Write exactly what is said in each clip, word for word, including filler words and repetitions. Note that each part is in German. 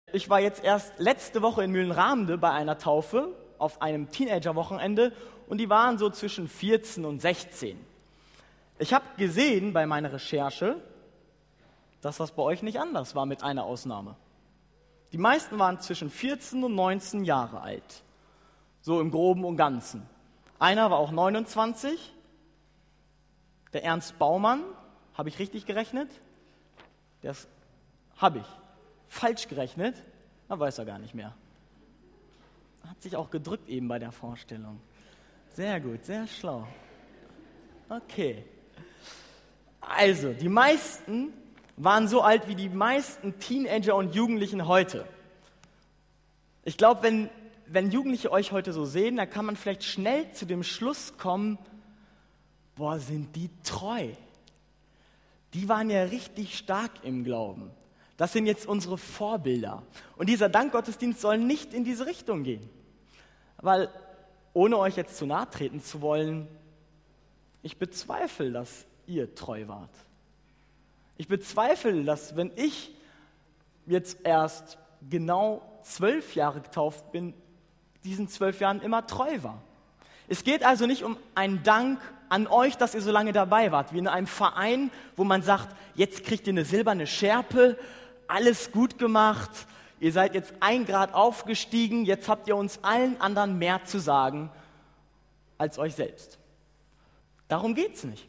Ich war jetzt erst letzte Woche in Mühlenramde bei einer Taufe auf einem Teenager-Wochenende und die waren so zwischen vierzehn und sechzehn. Ich habe gesehen bei meiner Recherche, dass das bei euch nicht anders war, mit einer Ausnahme. Die meisten waren zwischen vierzehn und neunzehn Jahre alt, so im Groben und Ganzen. Einer war auch neunundzwanzig, der Ernst Baumann, habe ich richtig gerechnet? Das habe ich. Falsch gerechnet, dann weiß er gar nicht mehr. Hat sich auch gedrückt eben bei der Vorstellung. Sehr gut, sehr schlau. Okay. Also, die meisten waren so alt wie die meisten Teenager und Jugendlichen heute. Ich glaube, wenn, wenn Jugendliche euch heute so sehen, dann kann man vielleicht schnell zu dem Schluss kommen, boah, sind die treu. Die waren ja richtig stark im Glauben. Das sind jetzt unsere Vorbilder. Und dieser Dankgottesdienst soll nicht in diese Richtung gehen. Weil, ohne euch jetzt zu nahe treten zu wollen, ich bezweifle, dass ihr treu wart. Ich bezweifle, dass wenn ich jetzt erst genau zwölf Jahre getauft bin, diesen zwölf Jahren immer treu war. Es geht also nicht um einen Dank an euch, dass ihr so lange dabei wart, wie in einem Verein, wo man sagt, jetzt kriegt ihr eine silberne Schärpe, alles gut gemacht, ihr seid jetzt ein Grad aufgestiegen, jetzt habt ihr uns allen anderen mehr zu sagen als euch selbst. Darum geht's nicht.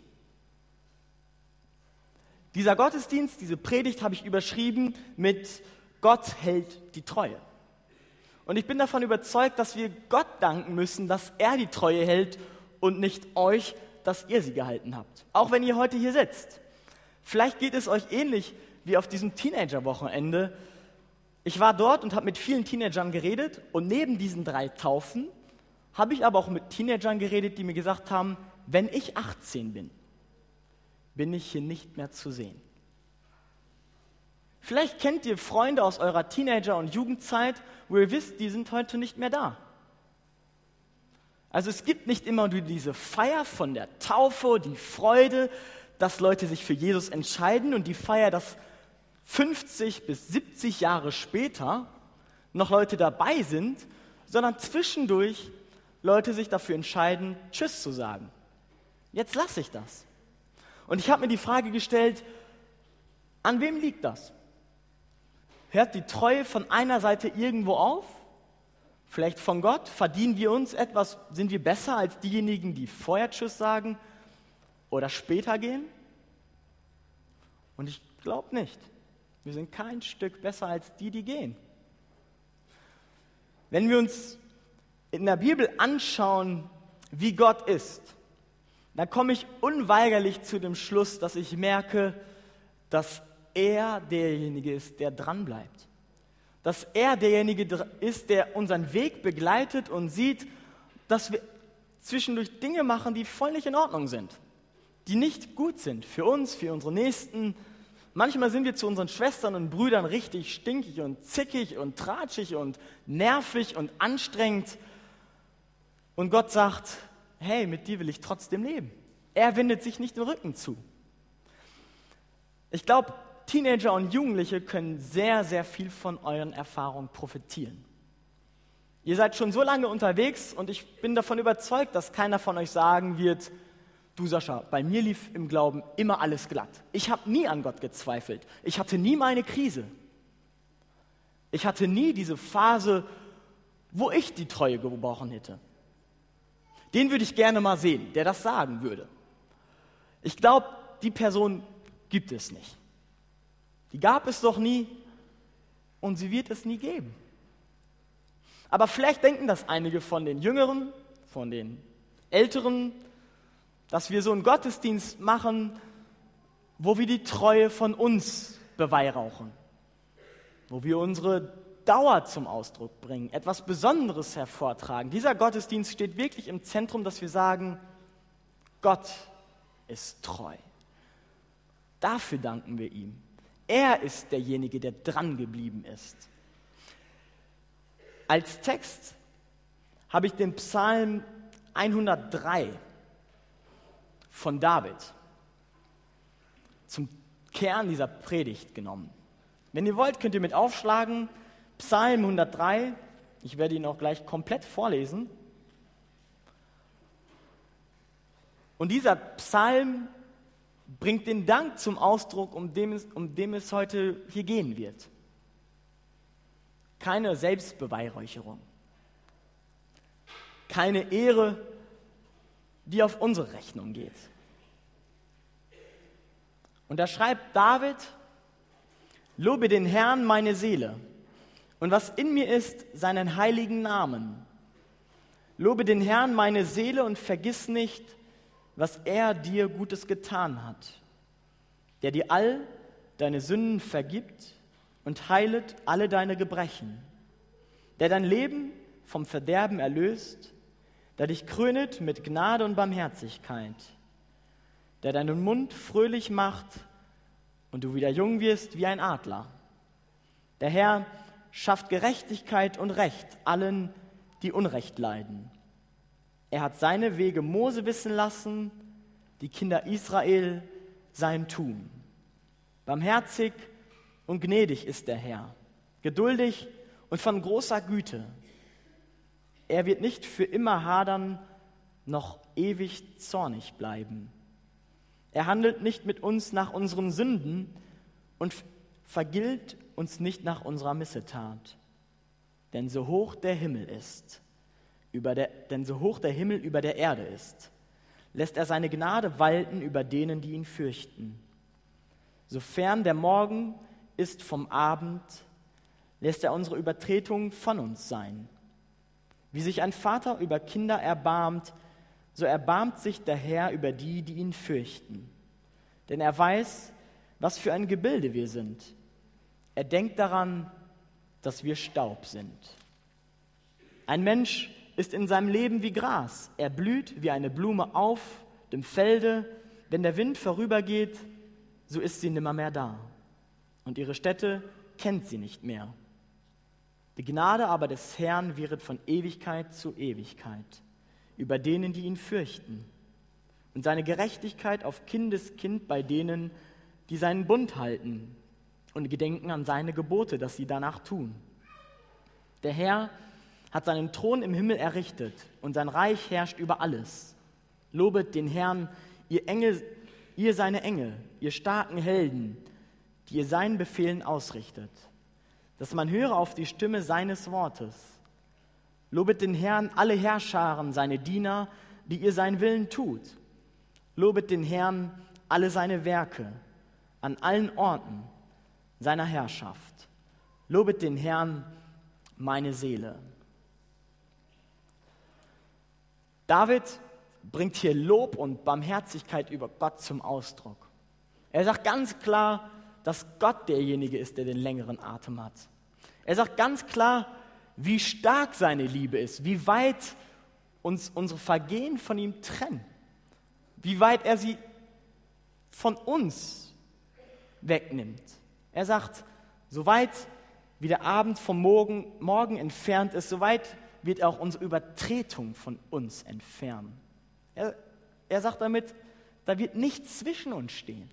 Dieser Gottesdienst, diese Predigt habe ich überschrieben mit Gott hält die Treue. Und ich bin davon überzeugt, dass wir Gott danken müssen, dass er die Treue hält und nicht euch, dass ihr sie gehalten habt. Auch wenn ihr heute hier sitzt. Vielleicht geht es euch ähnlich wie auf diesem Teenager-Wochenende. Ich war dort und habe mit vielen Teenagern geredet und neben diesen drei Taufen habe ich aber auch mit Teenagern geredet, die mir gesagt haben, wenn ich achtzehn bin, bin ich hier nicht mehr zu sehen. Vielleicht kennt ihr Freunde aus eurer Teenager- und Jugendzeit, wo ihr wisst, die sind heute nicht mehr da. Also es gibt nicht immer nur diese Feier von der Taufe, die Freude, dass Leute sich für Jesus entscheiden und die Feier, dass fünfzig bis siebzig Jahre später noch Leute dabei sind, sondern zwischendurch Leute sich dafür entscheiden, Tschüss zu sagen. Jetzt lasse ich das. Und ich habe mir die Frage gestellt, an wem liegt das? Hört die Treue von einer Seite irgendwo auf? Vielleicht von Gott? Verdienen wir uns etwas? Sind wir besser als diejenigen, die vorher Tschüss sagen oder später gehen? Und ich glaube nicht. Wir sind kein Stück besser als die, die gehen. Wenn wir uns in der Bibel anschauen, wie Gott ist, dann komme ich unweigerlich zu dem Schluss, dass ich merke, dass er derjenige ist, der dranbleibt. Dass er derjenige ist, der unseren Weg begleitet und sieht, dass wir zwischendurch Dinge machen, die voll nicht in Ordnung sind, die nicht gut sind für uns, für unsere Nächsten. Manchmal sind wir zu unseren Schwestern und Brüdern richtig stinkig und zickig und tratschig und nervig und anstrengend. Und Gott sagt, hey, mit dir will ich trotzdem leben. Er wendet sich nicht den Rücken zu. Ich glaube, Teenager und Jugendliche können sehr, sehr viel von euren Erfahrungen profitieren. Ihr seid schon so lange unterwegs und ich bin davon überzeugt, dass keiner von euch sagen wird, du Sascha, bei mir lief im Glauben immer alles glatt. Ich habe nie an Gott gezweifelt. Ich hatte nie meine Krise. Ich hatte nie diese Phase, wo ich die Treue gebrochen hätte. Den würde ich gerne mal sehen, der das sagen würde. Ich glaube, die Person gibt es nicht. Die gab es doch nie und sie wird es nie geben. Aber vielleicht denken das einige von den Jüngeren, von den Älteren, dass wir so einen Gottesdienst machen, wo wir die Treue von uns beweihräuchern, wo wir unsere Dauer zum Ausdruck bringen, etwas Besonderes hervortragen. Dieser Gottesdienst steht wirklich im Zentrum, dass wir sagen, Gott ist treu. Dafür danken wir ihm. Er ist derjenige, der dran geblieben ist. Als Text habe ich den Psalm hundertdrei von David zum Kern dieser Predigt genommen. Wenn ihr wollt, könnt ihr mit aufschlagen, Psalm hundertdrei, ich werde ihn auch gleich komplett vorlesen. Und dieser Psalm bringt den Dank zum Ausdruck, um dem es, um dem es heute hier gehen wird. Keine Selbstbeweihräucherung. Keine Ehre, die auf unsere Rechnung geht. Und da schreibt David: Lobe den Herrn, meine Seele, und was in mir ist, seinen heiligen Namen. Lobe den Herrn, meine Seele, und vergiss nicht, was er dir Gutes getan hat, der dir all deine Sünden vergibt und heilet alle deine Gebrechen, der dein Leben vom Verderben erlöst, der dich krönet mit Gnade und Barmherzigkeit, der deinen Mund fröhlich macht und du wieder jung wirst wie ein Adler. Der Herr schafft Gerechtigkeit und Recht allen, die Unrecht leiden. Er hat seine Wege Mose wissen lassen, die Kinder Israel sein Tun. Barmherzig und gnädig ist der Herr, geduldig und von großer Güte. Er wird nicht für immer hadern, noch ewig zornig bleiben. Er handelt nicht mit uns nach unseren Sünden und vergilt uns nicht nach unserer Missetat. Denn so hoch der Himmel ist, über der, denn so hoch der Himmel über der Erde ist, lässt er seine Gnade walten über denen, die ihn fürchten. Sofern der Morgen ist vom Abend, lässt er unsere Übertretungen von uns sein. Wie sich ein Vater über Kinder erbarmt, so erbarmt sich der Herr über die, die ihn fürchten. Denn er weiß, was für ein Gebilde wir sind. Er denkt daran, dass wir Staub sind. Ein Mensch ist in seinem Leben wie Gras. Er blüht wie eine Blume auf dem Felde. Wenn der Wind vorübergeht, so ist sie nimmermehr da. Und ihre Stätte kennt sie nicht mehr. Die Gnade aber des Herrn wäret von Ewigkeit zu Ewigkeit über denen, die ihn fürchten. Und seine Gerechtigkeit auf Kindeskind bei denen, die seinen Bund halten und gedenken an seine Gebote, dass sie danach tun. Der Herr hat seinen Thron im Himmel errichtet und sein Reich herrscht über alles. Lobet den Herrn, ihr Engel, ihr seine Engel, ihr starken Helden, die ihr seinen Befehlen ausrichtet, dass man höre auf die Stimme seines Wortes. Lobet den Herrn, alle Herrscharen, seine Diener, die ihr seinen Willen tut. Lobet den Herrn, alle seine Werke, an allen Orten seiner Herrschaft. Lobet den Herrn, meine Seele. David bringt hier Lob und Barmherzigkeit über Gott zum Ausdruck. Er sagt ganz klar, dass Gott derjenige ist, der den längeren Atem hat. Er sagt ganz klar, wie stark seine Liebe ist, wie weit uns unsere Vergehen von ihm trennen, wie weit er sie von uns wegnimmt. Er sagt, so weit wie der Abend vom Morgen, Morgen entfernt ist, so weit wird er auch unsere Übertretung von uns entfernen. Er, er sagt damit, da wird nichts zwischen uns stehen.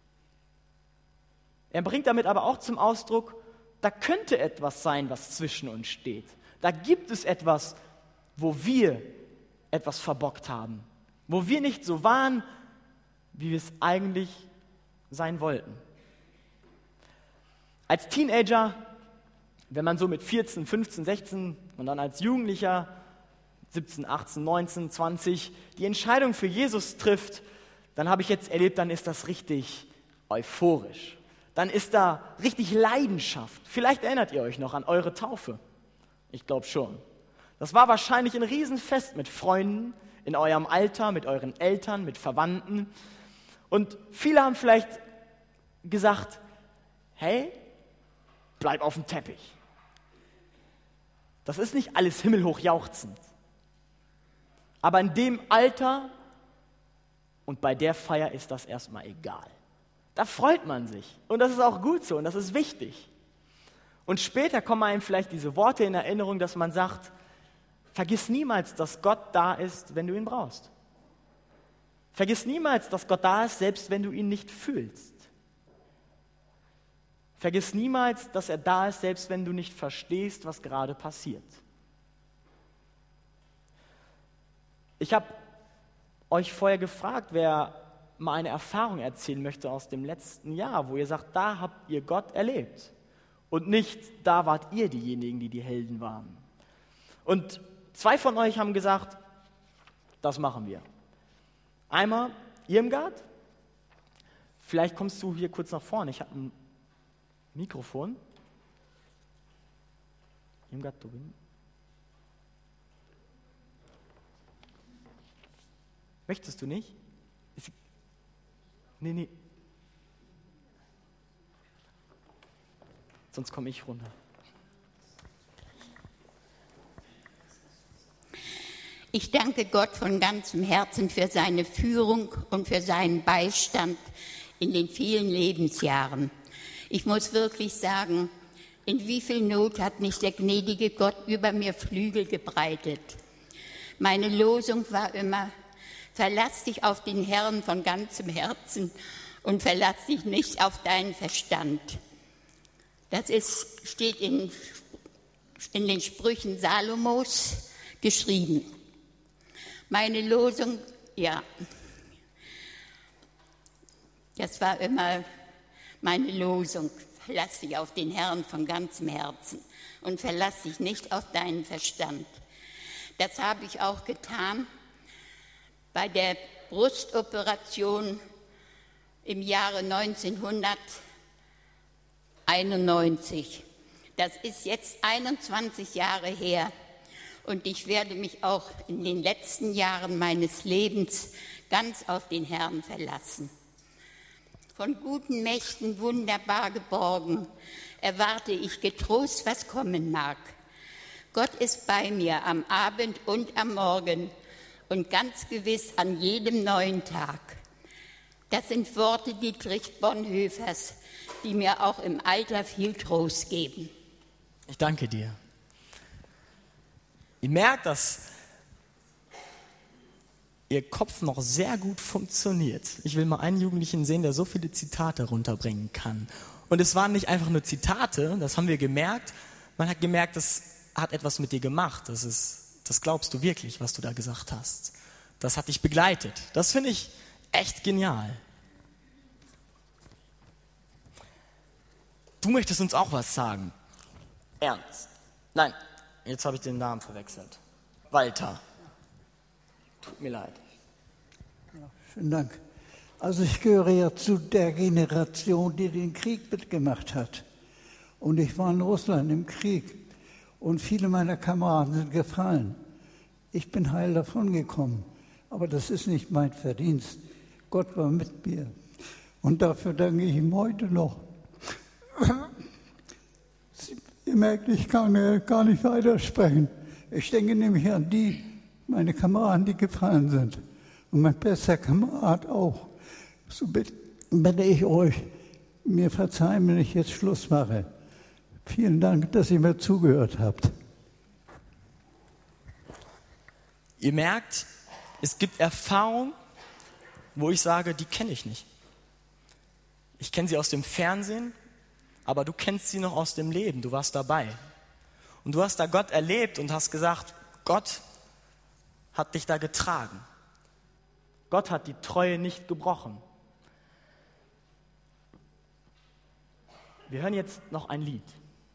Er bringt damit aber auch zum Ausdruck, da könnte etwas sein, was zwischen uns steht. Da gibt es etwas, wo wir etwas verbockt haben, wo wir nicht so waren, wie wir es eigentlich sein wollten. Als Teenager, wenn man so mit vierzehn, fünfzehn, sechzehn und dann als Jugendlicher, siebzehn, achtzehn, neunzehn, zwanzig, die Entscheidung für Jesus trifft, dann habe ich jetzt erlebt, dann ist das richtig euphorisch. Dann ist da richtig Leidenschaft. Vielleicht erinnert ihr euch noch an eure Taufe. Ich glaube schon. Das war wahrscheinlich ein Riesenfest mit Freunden in eurem Alter, mit euren Eltern, mit Verwandten. Und viele haben vielleicht gesagt, hey, bleib auf dem Teppich. Das ist nicht alles himmelhoch jauchzend. Aber in dem Alter und bei der Feier ist das erstmal egal. Da freut man sich. Und das ist auch gut so und das ist wichtig. Und später kommen einem vielleicht diese Worte in Erinnerung, dass man sagt, vergiss niemals, dass Gott da ist, wenn du ihn brauchst. Vergiss niemals, dass Gott da ist, selbst wenn du ihn nicht fühlst. Vergiss niemals, dass er da ist, selbst wenn du nicht verstehst, was gerade passiert. Ich habe euch vorher gefragt, wer mal eine Erfahrung erzählen möchte aus dem letzten Jahr, wo ihr sagt, da habt ihr Gott erlebt. Und nicht, da wart ihr diejenigen, die die Helden waren. Und zwei von euch haben gesagt, das machen wir. Einmal Irmgard, vielleicht kommst du hier kurz nach vorne, ich habe ein Mikrofon. Irmgard, du bist. Möchtest du nicht? Ist sie... Nee, nee. Sonst komme ich runter. Ich danke Gott von ganzem Herzen für seine Führung und für seinen Beistand in den vielen Lebensjahren. Ich muss wirklich sagen, in wie viel Not hat nicht der gnädige Gott über mir Flügel gebreitet. Meine Losung war immer, verlass dich auf den Herrn von ganzem Herzen und verlass dich nicht auf deinen Verstand. Das ist, steht in, in den Sprüchen Salomos geschrieben. Meine Losung, ja, das war immer meine Losung. Verlass dich auf den Herrn von ganzem Herzen und verlass dich nicht auf deinen Verstand. Das habe ich auch getan bei der Brustoperation im Jahre neunzehnhunderteinundneunzig. Das ist jetzt einundzwanzig Jahre her. Und ich werde mich auch in den letzten Jahren meines Lebens ganz auf den Herrn verlassen. Von guten Mächten wunderbar geborgen, erwarte ich getrost, was kommen mag. Gott ist bei mir am Abend und am Morgen und ganz gewiss an jedem neuen Tag. Das sind Worte Dietrich Bonhoeffers, die mir auch im Alter viel Trost geben. Ich danke dir. Ihr merkt, dass ihr Kopf noch sehr gut funktioniert. Ich will mal einen Jugendlichen sehen, der so viele Zitate runterbringen kann. Und es waren nicht einfach nur Zitate, das haben wir gemerkt. Man hat gemerkt, das hat etwas mit dir gemacht. Das ist, das glaubst du wirklich, was du da gesagt hast. Das hat dich begleitet. Das finde ich echt genial. Du möchtest uns auch was sagen. Ernst? Nein. Jetzt habe ich den Namen verwechselt. Walter. Tut mir leid. Ja, vielen Dank. Also ich gehöre ja zu der Generation, die den Krieg mitgemacht hat. Und ich war in Russland im Krieg. Und viele meiner Kameraden sind gefallen. Ich bin heil davon gekommen. Aber das ist nicht mein Verdienst. Gott war mit mir. Und dafür danke ich ihm heute noch. Ihr merkt, ich kann gar nicht weitersprechen. Ich denke nämlich an die, meine Kameraden, die gefallen sind. Und mein bester Kamerad auch. So bitte ich euch, mir verzeihen, wenn ich jetzt Schluss mache. Vielen Dank, dass ihr mir zugehört habt. Ihr merkt, es gibt Erfahrungen, wo ich sage, die kenne ich nicht. Ich kenne sie aus dem Fernsehen, aber du kennst sie noch aus dem Leben, du warst dabei. Und du hast da Gott erlebt und hast gesagt, Gott hat dich da getragen. Gott hat die Treue nicht gebrochen. Wir hören jetzt noch ein Lied.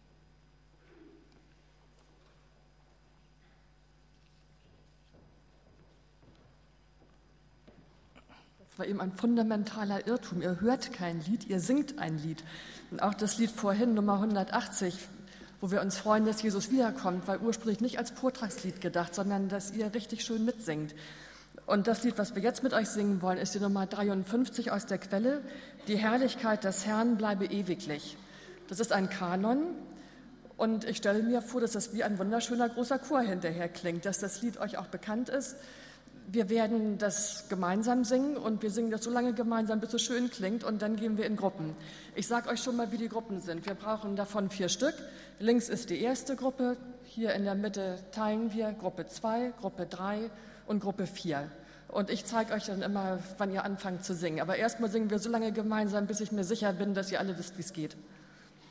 Das war eben ein fundamentaler Irrtum. Ihr hört kein Lied, ihr singt ein Lied. Und auch das Lied vorhin, Nummer hundertachtzig, wo wir uns freuen, dass Jesus wiederkommt, war ursprünglich nicht als Vortragslied gedacht, sondern dass ihr richtig schön mitsingt. Und das Lied, was wir jetzt mit euch singen wollen, ist die Nummer dreiundfünfzig aus der Quelle. Die Herrlichkeit des Herrn bleibe ewiglich. Das ist ein Kanon. Und ich stelle mir vor, dass das wie ein wunderschöner großer Chor hinterher klingt, dass das Lied euch auch bekannt ist. Wir werden das gemeinsam singen und wir singen das so lange gemeinsam, bis es schön klingt und dann gehen wir in Gruppen. Ich sage euch schon mal, wie die Gruppen sind. Wir brauchen davon vier Stück. Links ist die erste Gruppe, hier in der Mitte teilen wir Gruppe zwei, Gruppe drei und Gruppe vier. Und ich zeige euch dann immer, wann ihr anfangt zu singen. Aber erstmal singen wir so lange gemeinsam, bis ich mir sicher bin, dass ihr alle wisst, wie es geht.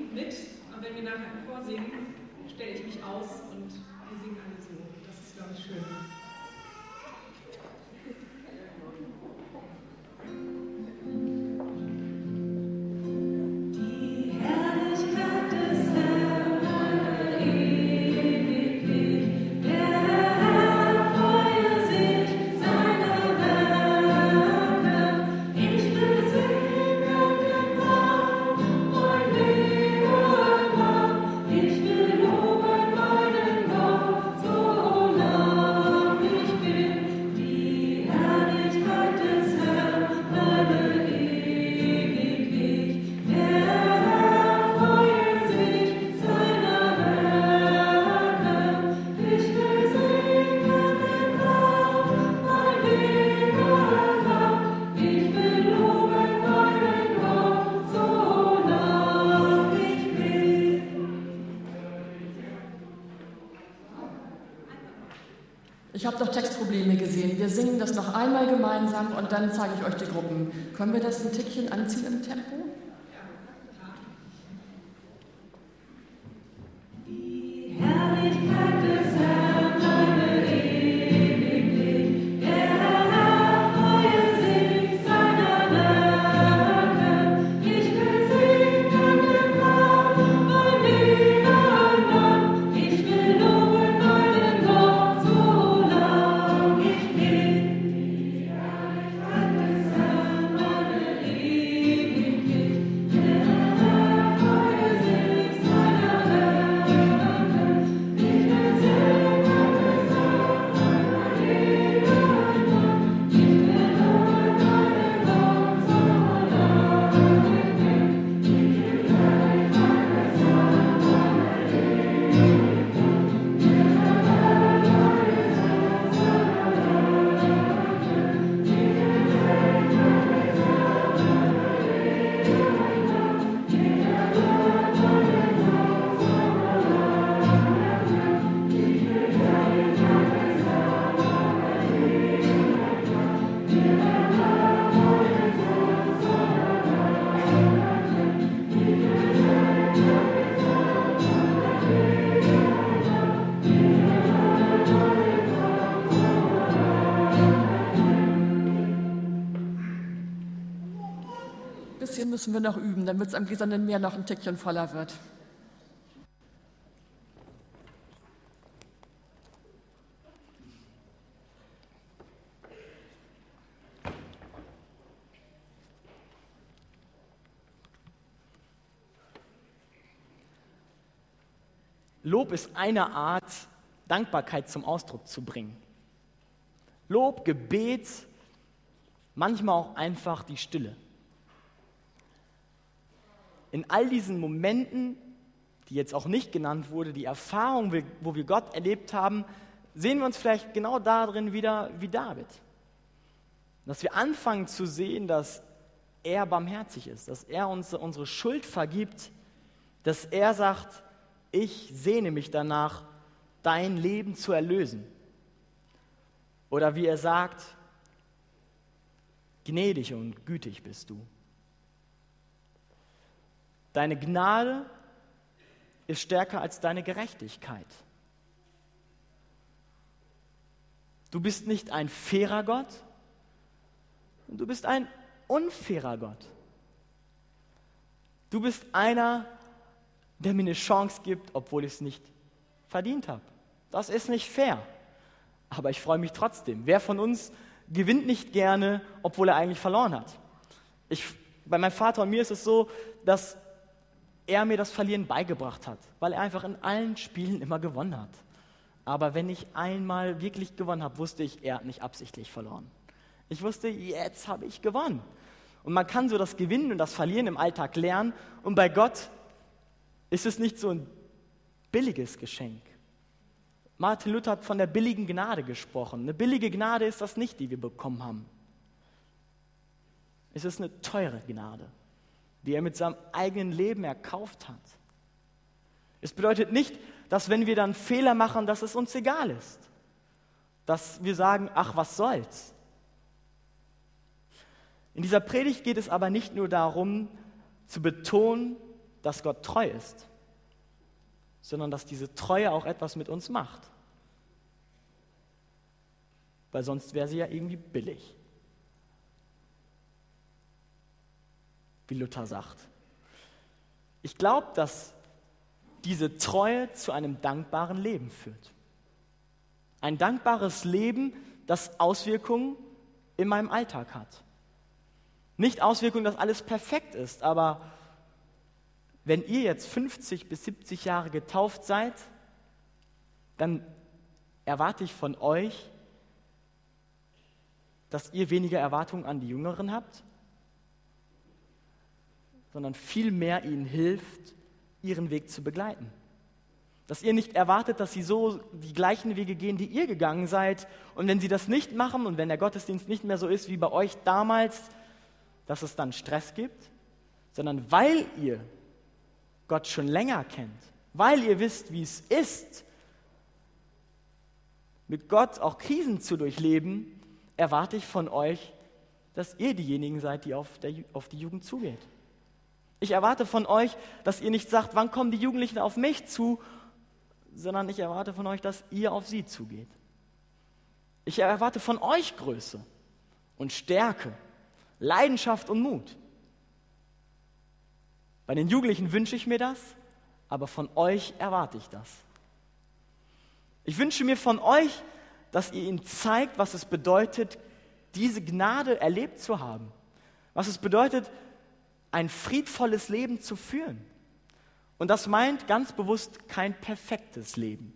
singt mit, und wenn wir nachher im Chor singen, stelle ich mich aus und wir singen alle so. Das ist, glaube ich, schön. Ich habe doch Textprobleme gesehen. Wir singen das noch einmal gemeinsam und dann zeige ich euch die Gruppen. Können wir das ein Tickchen anziehen im Tempo? Die Herrlichkeit des Herrn, meine ewiglich. Der Herr freue sich seiner Werke. Ich will singen im Raum, mein lieber Mann. Ich will loben meinen Gott, so lang ich bin. Die Herrlichkeit des Herrn, meine ewiglich. Der Herr freue sich seiner Werke. Ich will singen im Raum, mein lieber Mann. Ich will loben meinen Gott, so lang ich bin. Die Herrlichkeit des Herrn, meine Bisschen müssen wir noch üben, damit es am Gießernen Meer noch ein Tickchen voller wird. Lob ist eine Art, Dankbarkeit zum Ausdruck zu bringen. Lob, Gebet, manchmal auch einfach die Stille. In all diesen Momenten, die jetzt auch nicht genannt wurde, die Erfahrung, wo wir Gott erlebt haben, sehen wir uns vielleicht genau darin wieder wie David. Dass wir anfangen zu sehen, dass er barmherzig ist, dass er uns unsere Schuld vergibt, dass er sagt, ich sehne mich danach, dein Leben zu erlösen. Oder wie er sagt, gnädig und gütig bist du. Deine Gnade ist stärker als deine Gerechtigkeit. Du bist nicht ein fairer Gott, du bist ein unfairer Gott. Du bist einer, der mir eine Chance gibt, obwohl ich es nicht verdient habe. Das ist nicht fair. Aber ich freue mich trotzdem. Wer von uns gewinnt nicht gerne, obwohl er eigentlich verloren hat? Ich, bei meinem Vater und mir ist es so, dass er mir das Verlieren beigebracht hat, weil er einfach in allen Spielen immer gewonnen hat. Aber wenn ich einmal wirklich gewonnen habe, wusste ich, er hat nicht absichtlich verloren. Ich wusste, jetzt habe ich gewonnen. Und man kann so das Gewinnen und das Verlieren im Alltag lernen. Und bei Gott ist es nicht so ein billiges Geschenk. Martin Luther hat von der billigen Gnade gesprochen. Eine billige Gnade ist das nicht, die wir bekommen haben. Es ist eine teure Gnade, die er mit seinem eigenen Leben erkauft hat. Es bedeutet nicht, dass wenn wir dann Fehler machen, dass es uns egal ist. Dass wir sagen, ach, was soll's. In dieser Predigt geht es aber nicht nur darum, zu betonen, dass Gott treu ist, sondern dass diese Treue auch etwas mit uns macht. Weil sonst wäre sie ja irgendwie billig. Wie Luther sagt. Ich glaube, dass diese Treue zu einem dankbaren Leben führt. Ein dankbares Leben, das Auswirkungen in meinem Alltag hat. Nicht Auswirkungen, dass alles perfekt ist, aber wenn ihr jetzt fünfzig bis siebzig Jahre getauft seid, dann erwarte ich von euch, dass ihr weniger Erwartungen an die Jüngeren habt, sondern vielmehr ihnen hilft, ihren Weg zu begleiten. Dass ihr nicht erwartet, dass sie so die gleichen Wege gehen, die ihr gegangen seid. Und wenn sie das nicht machen und wenn der Gottesdienst nicht mehr so ist wie bei euch damals, dass es dann Stress gibt, sondern weil ihr Gott schon länger kennt, weil ihr wisst, wie es ist, mit Gott auch Krisen zu durchleben, erwarte ich von euch, dass ihr diejenigen seid, die auf, der, auf die Jugend zugeht. Ich erwarte von euch, dass ihr nicht sagt, wann kommen die Jugendlichen auf mich zu, sondern ich erwarte von euch, dass ihr auf sie zugeht. Ich erwarte von euch Größe und Stärke, Leidenschaft und Mut. Bei den Jugendlichen wünsche ich mir das, aber von euch erwarte ich das. Ich wünsche mir von euch, dass ihr ihnen zeigt, was es bedeutet, diese Gnade erlebt zu haben. Was es bedeutet, ein friedvolles Leben zu führen. Und das meint ganz bewusst kein perfektes Leben.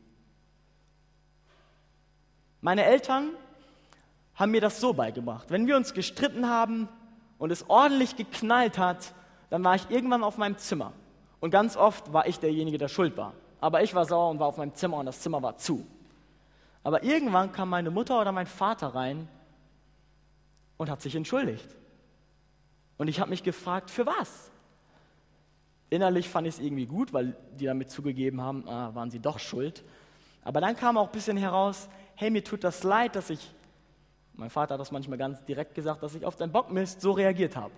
Meine Eltern haben mir das so beigebracht. Wenn wir uns gestritten haben und es ordentlich geknallt hat, dann war ich irgendwann auf meinem Zimmer. Und ganz oft war ich derjenige, der schuld war. Aber ich war sauer und war auf meinem Zimmer und das Zimmer war zu. Aber irgendwann kam meine Mutter oder mein Vater rein und hat sich entschuldigt. Und ich habe mich gefragt, für was? Innerlich fand ich es irgendwie gut, weil die damit zugegeben haben, ah, waren sie doch schuld. Aber dann kam auch ein bisschen heraus, hey, mir tut das leid, dass ich, mein Vater hat das manchmal ganz direkt gesagt, dass ich auf deinen Bockmist so reagiert habe.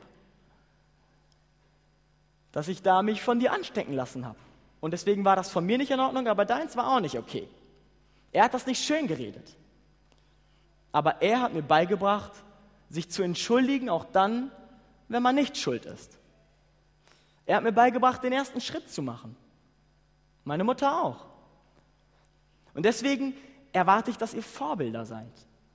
Dass ich da mich von dir anstecken lassen habe. Und deswegen war das von mir nicht in Ordnung, aber deins war auch nicht okay. Er hat das nicht schön geredet. Aber er hat mir beigebracht, sich zu entschuldigen, auch dann, wenn man nicht schuld ist. Er hat mir beigebracht, den ersten Schritt zu machen. Meine Mutter auch. Und deswegen erwarte ich, dass ihr Vorbilder seid.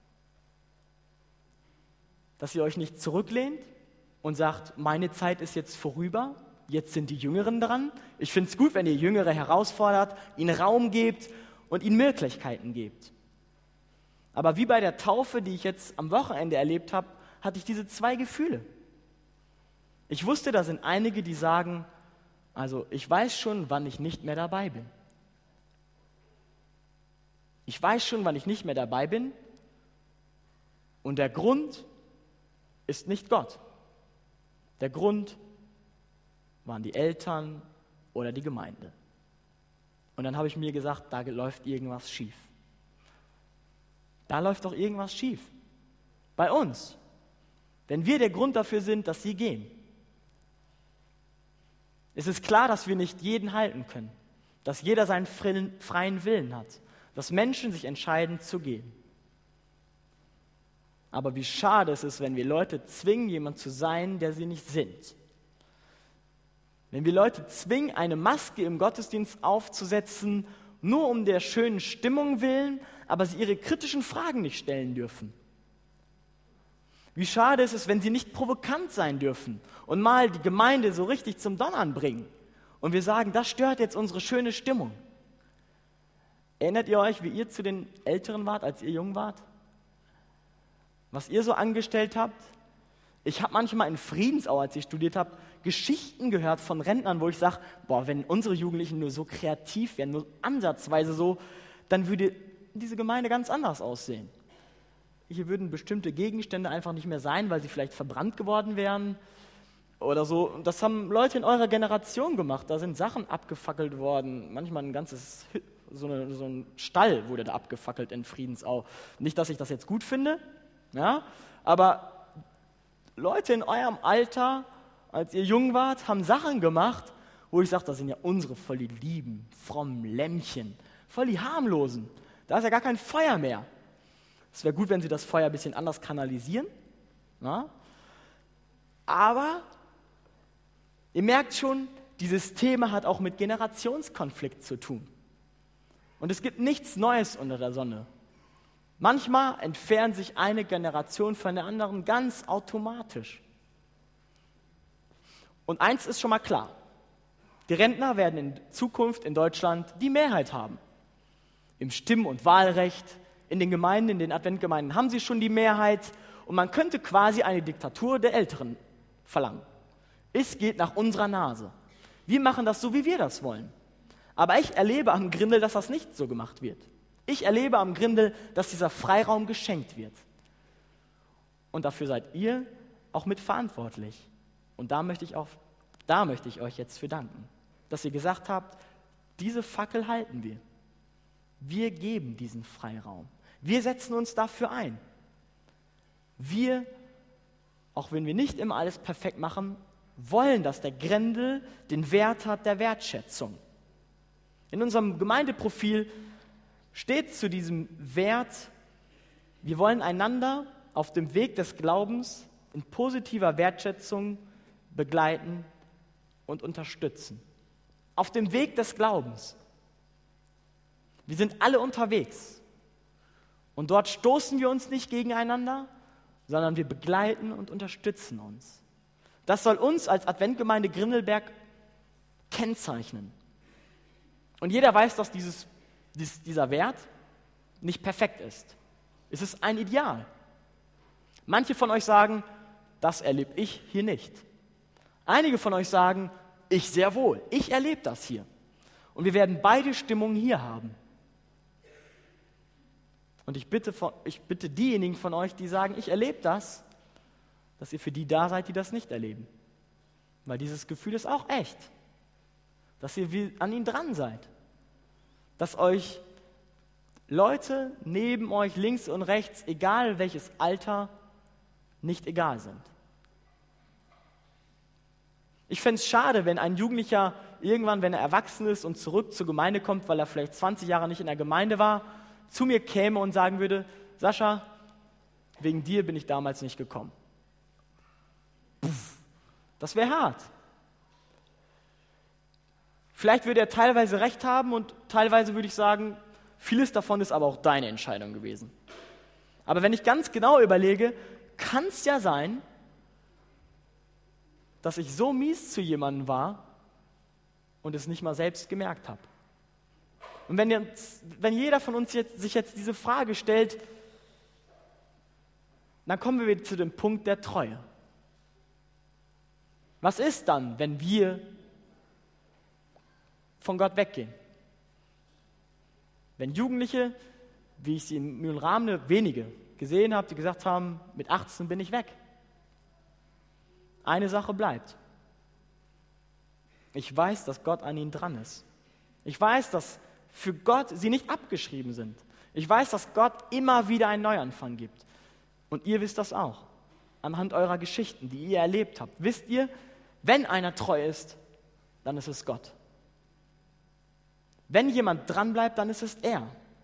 Dass ihr euch nicht zurücklehnt und sagt, meine Zeit ist jetzt vorüber, jetzt sind die Jüngeren dran. Ich finde es gut, wenn ihr Jüngere herausfordert, ihnen Raum gebt und ihnen Möglichkeiten gebt. Aber wie bei der Taufe, die ich jetzt am Wochenende erlebt habe, hatte ich diese zwei Gefühle. Ich wusste, da sind einige, die sagen, also ich weiß schon, wann ich nicht mehr dabei bin. Ich weiß schon, wann ich nicht mehr dabei bin und der Grund ist nicht Gott. Der Grund waren die Eltern oder die Gemeinde. Und dann habe ich mir gesagt, da läuft irgendwas schief. Da läuft doch irgendwas schief. Bei uns. Wenn wir der Grund dafür sind, dass sie gehen. Es ist klar, dass wir nicht jeden halten können, dass jeder seinen freien Willen hat, dass Menschen sich entscheiden zu gehen. Aber wie schade es ist, wenn wir Leute zwingen, jemand zu sein, der sie nicht sind. Wenn wir Leute zwingen, eine Maske im Gottesdienst aufzusetzen, nur um der schönen Stimmung willen, aber sie ihre kritischen Fragen nicht stellen dürfen. Wie schade ist es, wenn sie nicht provokant sein dürfen und mal die Gemeinde so richtig zum Donnern bringen. Und wir sagen, das stört jetzt unsere schöne Stimmung. Erinnert ihr euch, wie ihr zu den Älteren wart, als ihr jung wart? Was ihr so angestellt habt? Ich habe manchmal in Friedensau, als ich studiert habe, Geschichten gehört von Rentnern, wo ich sage, boah, wenn unsere Jugendlichen nur so kreativ wären, nur ansatzweise so, dann würde diese Gemeinde ganz anders aussehen. Hier würden bestimmte Gegenstände einfach nicht mehr sein, weil sie vielleicht verbrannt geworden wären oder so. Und das haben Leute in eurer Generation gemacht. Da sind Sachen abgefackelt worden. Manchmal ein ganzes, so, eine, so ein Stall wurde da abgefackelt in Friedensau. Nicht, dass ich das jetzt gut finde, ja, aber Leute in eurem Alter, als ihr jung wart, haben Sachen gemacht, wo ich sage, das sind ja unsere voll die lieben, frommen Lämmchen, voll die harmlosen. Da ist ja gar kein Feuer mehr. Es wäre gut, wenn sie das Feuer ein bisschen anders kanalisieren. Na? Aber ihr merkt schon, dieses Thema hat auch mit Generationskonflikt zu tun. Und es gibt nichts Neues unter der Sonne. Manchmal entfernt sich eine Generation von der anderen ganz automatisch. Und eins ist schon mal klar. Die Rentner werden in Zukunft in Deutschland die Mehrheit haben. Im Stimm- und Wahlrecht, in den Gemeinden, in den Adventgemeinden haben sie schon die Mehrheit. Und man könnte quasi eine Diktatur der Älteren verlangen. Es geht nach unserer Nase. Wir machen das so, wie wir das wollen. Aber ich erlebe am Grindel, dass das nicht so gemacht wird. Ich erlebe am Grindel, dass dieser Freiraum geschenkt wird. Und dafür seid ihr auch mitverantwortlich. Und da möchte ich, auch, da möchte ich euch jetzt für danken, dass ihr gesagt habt, diese Fackel halten wir. Wir geben diesen Freiraum. Wir setzen uns dafür ein. Wir, auch wenn wir nicht immer alles perfekt machen, wollen, dass der Grendel den Wert hat der Wertschätzung. In unserem Gemeindeprofil steht zu diesem Wert, wir wollen einander auf dem Weg des Glaubens in positiver Wertschätzung begleiten und unterstützen. Auf dem Weg des Glaubens. Wir sind alle unterwegs. Und dort stoßen wir uns nicht gegeneinander, sondern wir begleiten und unterstützen uns. Das soll uns als Adventgemeinde Grindelberg kennzeichnen. Und jeder weiß, dass dieses, dies, dieser Wert nicht perfekt ist. Es ist ein Ideal. Manche von euch sagen, das erlebe ich hier nicht. Einige von euch sagen, ich sehr wohl, ich erlebe das hier. Und wir werden beide Stimmungen hier haben. Und ich bitte, ich bitte diejenigen von euch, die sagen, ich erlebe das, dass ihr für die da seid, die das nicht erleben. Weil dieses Gefühl ist auch echt. Dass ihr wie an ihn dran seid. Dass euch Leute neben euch, links und rechts, egal welches Alter, nicht egal sind. Ich fände es schade, wenn ein Jugendlicher irgendwann, wenn er erwachsen ist und zurück zur Gemeinde kommt, weil er vielleicht zwanzig Jahre nicht in der Gemeinde war, zu mir käme und sagen würde, Sascha, wegen dir bin ich damals nicht gekommen. Puff, das wäre hart. Vielleicht würde er teilweise recht haben und teilweise würde ich sagen, vieles davon ist aber auch deine Entscheidung gewesen. Aber wenn ich ganz genau überlege, kann es ja sein, dass ich so mies zu jemandem war und es nicht mal selbst gemerkt habe. Und wenn, jetzt, wenn jeder von uns jetzt, sich jetzt diese Frage stellt, dann kommen wir wieder zu dem Punkt der Treue. Was ist dann, wenn wir von Gott weggehen? Wenn Jugendliche, wie ich sie in Mühlenrahmene, wenige gesehen habe, die gesagt haben, mit achtzehn bin ich weg. Eine Sache bleibt. Ich weiß, dass Gott an ihnen dran ist. Ich weiß, dass für Gott sie nicht abgeschrieben sind. Ich weiß, dass Gott immer wieder einen Neuanfang gibt. Und ihr wisst das auch. Anhand eurer Geschichten, die ihr erlebt habt. Wisst ihr, wenn einer treu ist, dann ist es Gott. Wenn jemand dranbleibt, dann ist es er.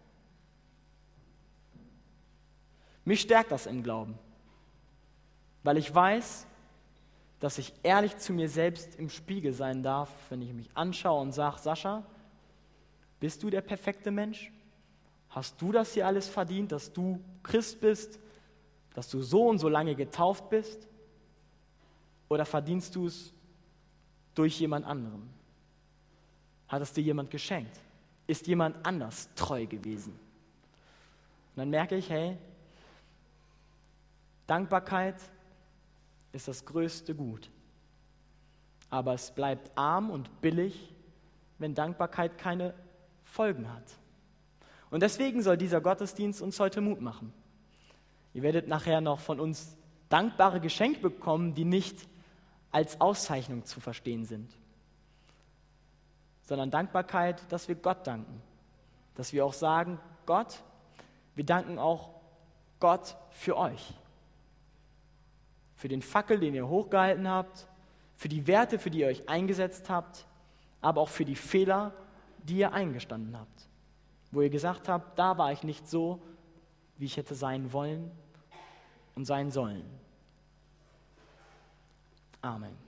Mich stärkt das im Glauben. Weil ich weiß, dass ich ehrlich zu mir selbst im Spiegel sein darf, wenn ich mich anschaue und sage, Sascha, bist du der perfekte Mensch? Hast du das hier alles verdient, dass du Christ bist, dass du so und so lange getauft bist? Oder verdienst du es durch jemand anderen? Hat es dir jemand geschenkt? Ist jemand anders treu gewesen? Und dann merke ich, hey, Dankbarkeit ist das größte Gut. Aber es bleibt arm und billig, wenn Dankbarkeit keine Folgen hat. Und deswegen soll dieser Gottesdienst uns heute Mut machen. Ihr werdet nachher noch von uns dankbare Geschenke bekommen, die nicht als Auszeichnung zu verstehen sind, sondern Dankbarkeit, dass wir Gott danken. Dass wir auch sagen, Gott, wir danken auch Gott für euch. Für den Fackel, den ihr hochgehalten habt, für die Werte, für die ihr euch eingesetzt habt, aber auch für die Fehler, die ihr eingestanden habt. Wo ihr gesagt habt, da war ich nicht so, wie ich hätte sein wollen und sein sollen. Amen.